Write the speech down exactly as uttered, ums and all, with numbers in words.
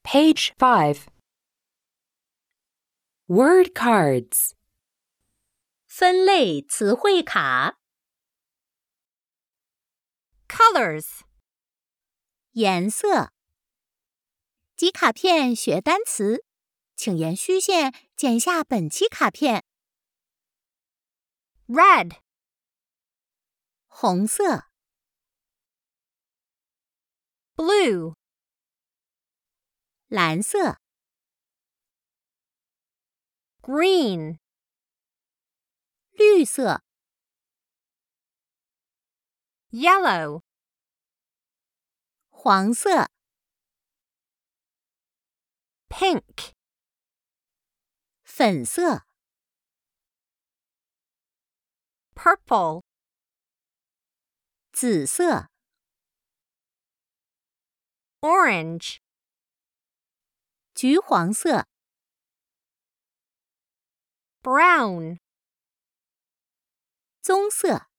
Page five. Word cards. 分类词汇卡 Colors. 颜色集卡片学单词，请沿虚线剪下本期卡片。 Red. 红色 Blue. 蓝色 Green. 绿色 Yellow. 黄色 Pink. 粉色 Purple. 紫色 Orange. 橘黄色 Brown. 棕色